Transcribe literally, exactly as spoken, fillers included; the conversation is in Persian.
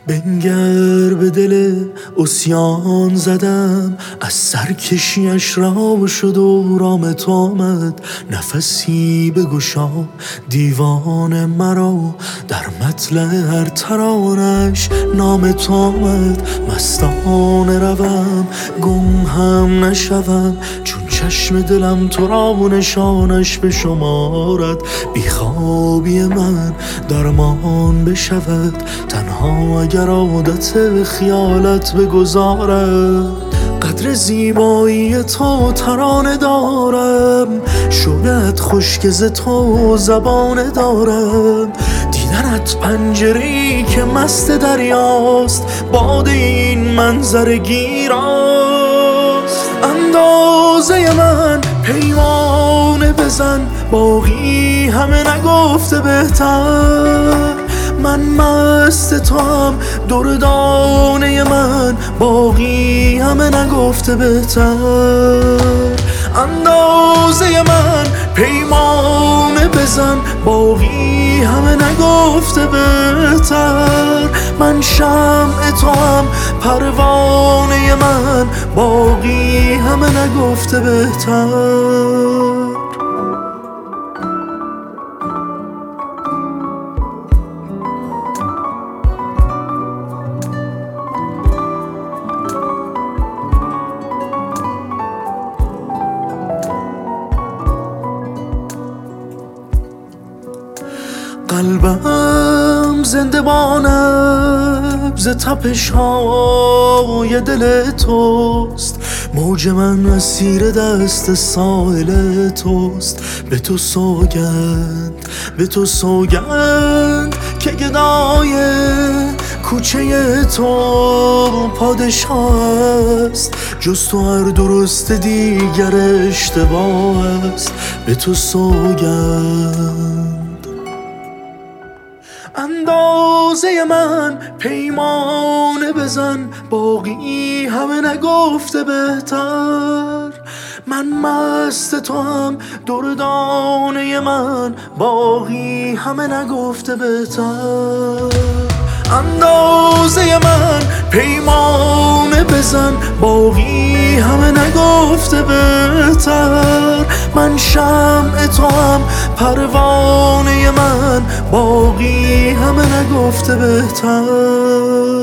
بنگر به دل عصیان زدم، از سرکشیش رام شد و رام تو آمد. نفسی بگشا دیوان مرا، در مطلع هر ترانش نام تو آمد. مستانه روم گم هم نشوم، چون چشم دلم تو را و نشانش بشمارد. بیخوابی من درمان بشود، تنها اگر عادت خیالت بگذارد. قدر زیبایی تو ترانه دارم، شوقت خشک ز تو زبانه دارم. دیدنت پنجره‌ای که مست دریاست، باد این منظر گیراست. اندازه من پیمانه بزن، باقی همه نگفته بهتر. من مست تو هم دردانه من، باقی همه نگفته بهتر. اندازه من پیمانه بزن، باقی همه نگفته بهتر. من شمع تو هم پروانه من، باقی همه نگفته بهتر. قلبم زندبانم ز تپش های دل توست، موج من اسیر دست ساحل توست. به تو سوگند به تو سوگند که گدای کوچه تو پادشاه است. جز تو هر درست دیگر اشتباه است. به تو سوگند. اندازه من پیمانه بزن، باقی همه نگفته بهتر. من مست تو هم دردانه من، باقی همه نگفته بهتر. اندازه من پیمانه بزن، باقی همه نگفته بهتر. من شمع تو هم پروانه من، باقی همه نگفته بهتر.